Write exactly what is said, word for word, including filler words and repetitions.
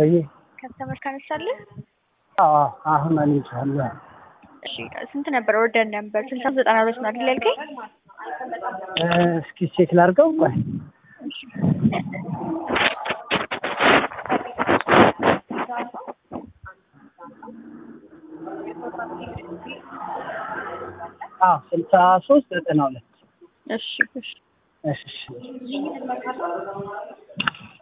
ወይ ከስተመር ካነሳልህ አዎ አሁን አንቻለሁ እሺ ስንት ነበር ኦርደር ነበር ስልሳ ዘጠና ሁለት ነው አይደል ያልከኝ እስኪ ቼክ ላድርገው ቆይ አዎ ስልሳ ሶስት ዘጠና ሁለት እሺ እሺ እሺ